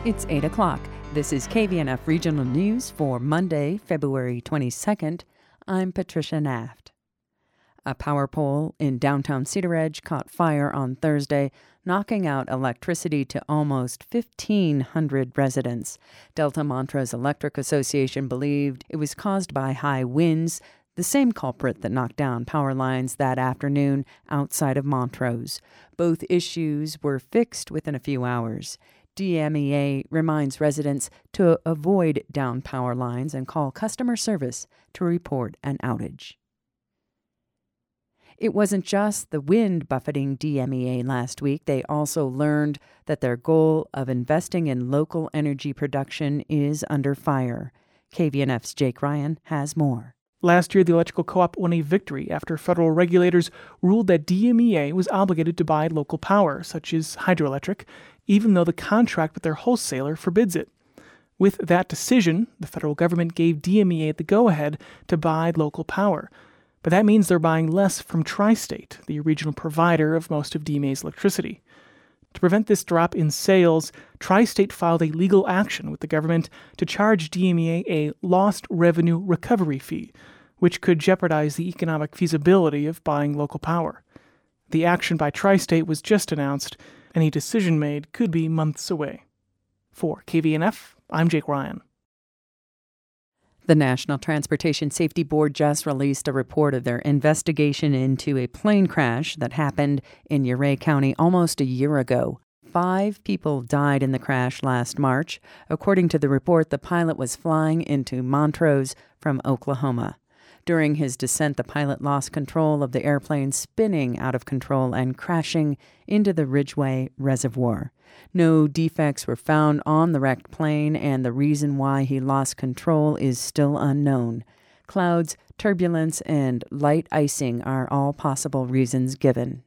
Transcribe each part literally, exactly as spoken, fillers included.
It's eight o'clock. This is K V N F Regional News for Monday, February twenty-second. I'm Patricia Naft. A power pole in downtown Cedar Edge caught fire on Thursday, knocking out electricity to almost fifteen hundred residents. Delta Montrose Electric Association believed it was caused by high winds, the same culprit that knocked down power lines that afternoon outside of Montrose. Both issues were fixed within a few hours. D M E A reminds residents to avoid down power lines and call customer service to report an outage. It wasn't just the wind buffeting D M E A last week. They also learned that their goal of investing in local energy production is under fire. K V N F's Jake Ryan has more. Last year, the electrical co-op won a victory after federal regulators ruled that D M E A was obligated to buy local power, such as hydroelectric, even though the contract with their wholesaler forbids it. With that decision, the federal government gave D M E A the go-ahead to buy local power. But that means they're buying less from Tri-State, the regional provider of most of D M E A's electricity. To prevent this drop in sales, Tri-State filed a legal action with the government to charge D M E A a lost revenue recovery fee, which could jeopardize the economic feasibility of buying local power. The action by Tri-State was just announced. Any decision made could be months away. For K V N F, I'm Jake Ryan. The National Transportation Safety Board just released a report of their investigation into a plane crash that happened in Ouray County almost a year ago. Five people died in the crash last March. According to the report, the pilot was flying into Montrose from Oklahoma. During his descent, the pilot lost control of the airplane, spinning out of control and crashing into the Ridgeway Reservoir. No defects were found on the wrecked plane, and the reason why he lost control is still unknown. Clouds, turbulence, and light icing are all possible reasons given.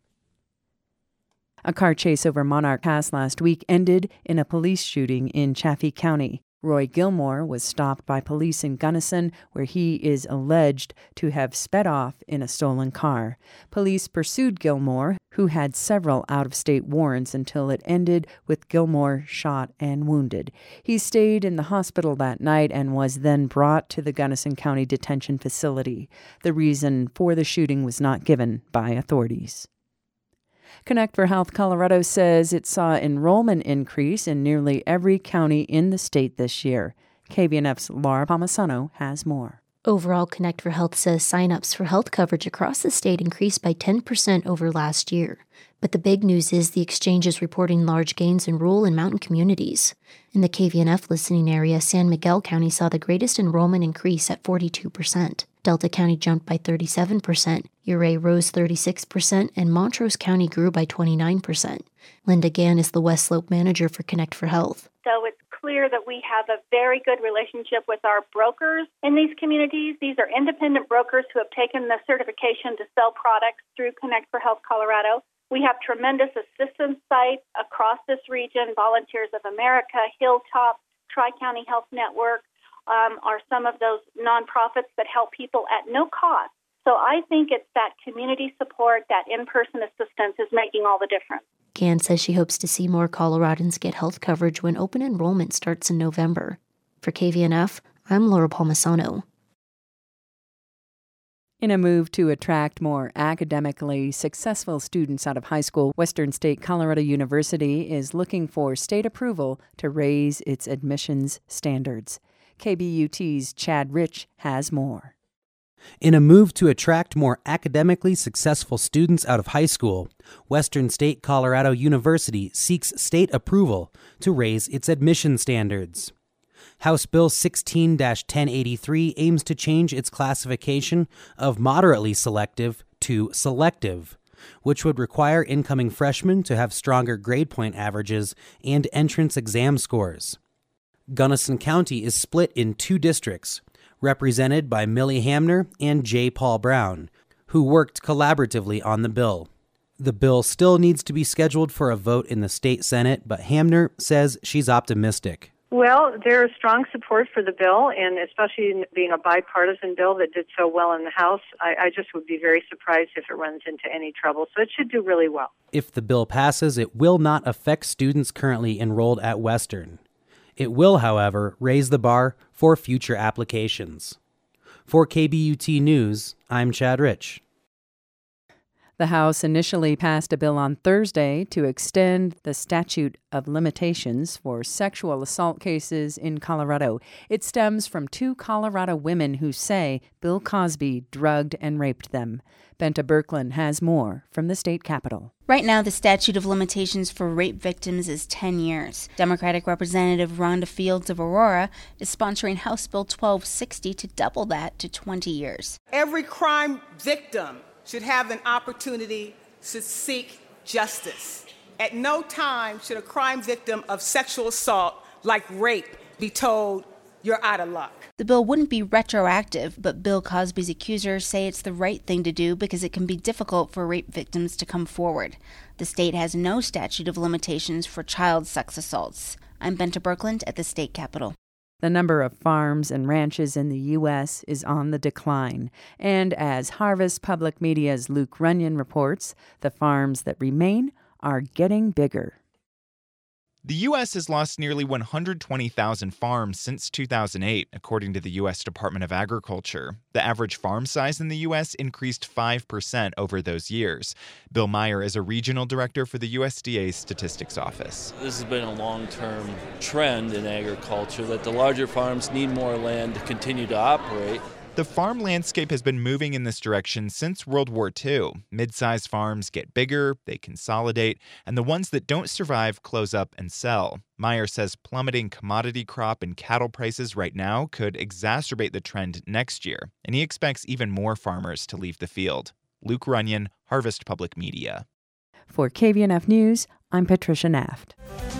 A car chase over Monarch Pass last week ended in a police shooting in Chaffee County. Roy Gilmore was stopped by police in Gunnison, where he is alleged to have sped off in a stolen car. Police pursued Gilmore, who had several out-of-state warrants, until it ended with Gilmore shot and wounded. He stayed in the hospital that night and was then brought to the Gunnison County Detention Facility. The reason for the shooting was not given by authorities. Connect for Health Colorado says it saw enrollment increase in nearly every county in the state this year. K V N F's Laura Palmisano has more. Overall, Connect for Health says sign-ups for health coverage across the state increased by ten percent over last year. But the big news is the exchange is reporting large gains in rural and mountain communities. In the K V N F listening area, San Miguel County saw the greatest enrollment increase at forty-two percent. Delta County jumped by thirty-seven percent, Ouray rose thirty-six percent, and Montrose County grew by twenty-nine percent. Linda Gann is the West Slope manager for Connect for Health. So it's clear that we have a very good relationship with our brokers in these communities. These are independent brokers who have taken the certification to sell products through Connect for Health Colorado. We have tremendous assistance sites across this region. Volunteers of America, Hilltop, Tri-County Health Network um, are some of those nonprofits that help people at no cost. So I think it's that community support, that in-person assistance is making all the difference. Gann says she hopes to see more Coloradans get health coverage when open enrollment starts in November. For K V N F, I'm Laura Palmisano. In a move to attract more academically successful students out of high school, Western State Colorado University is looking for state approval to raise its admissions standards. K B U T's Chad Rich has more. In a move to attract more academically successful students out of high school, Western State Colorado University seeks state approval to raise its admission standards. House Bill sixteen dash ten eighty-three aims to change its classification of moderately selective to selective, which would require incoming freshmen to have stronger grade point averages and entrance exam scores. Gunnison County is split in two districts, represented by Millie Hamner and J. Paul Brown, who worked collaboratively on the bill. The bill still needs to be scheduled for a vote in the state Senate, but Hamner says she's optimistic. Well, there is strong support for the bill, and especially being a bipartisan bill that did so well in the House, I, I just would be very surprised if it runs into any trouble. So it should do really well. If the bill passes, it will not affect students currently enrolled at Western. It will, however, raise the bar for future applications. For K B U T News, I'm Chad Rich. The House initially passed a bill on Thursday to extend the statute of limitations for sexual assault cases in Colorado. It stems from two Colorado women who say Bill Cosby drugged and raped them. Benta Birkeland has more from the state capitol. Right now, the statute of limitations for rape victims is ten years. Democratic Representative Rhonda Fields of Aurora is sponsoring House Bill twelve sixty to double that to twenty years. Every crime victim should have an opportunity to seek justice. At no time should a crime victim of sexual assault, like rape, be told, you're out of luck. The bill wouldn't be retroactive, but Bill Cosby's accusers say it's the right thing to do because it can be difficult for rape victims to come forward. The state has no statute of limitations for child sex assaults. I'm Benta Birkeland at the state capitol. The number of farms and ranches in the U S is on the decline. And as Harvest Public Media's Luke Runyon reports, the farms that remain are getting bigger. The U S has lost nearly one hundred twenty thousand farms since two thousand eight, according to the U S Department of Agriculture. The average farm size in the U S increased five percent over those years. Bill Meyer is a regional director for the U S D A's Statistics Office. This has been a long-term trend in agriculture that the larger farms need more land to continue to operate. The farm landscape has been moving in this direction since World War Two. Mid-sized farms get bigger, they consolidate, and the ones that don't survive close up and sell. Meyer says plummeting commodity crop and cattle prices right now could exacerbate the trend next year, and he expects even more farmers to leave the field. Luke Runyon, Harvest Public Media. For K B N F News, I'm Patricia Naft.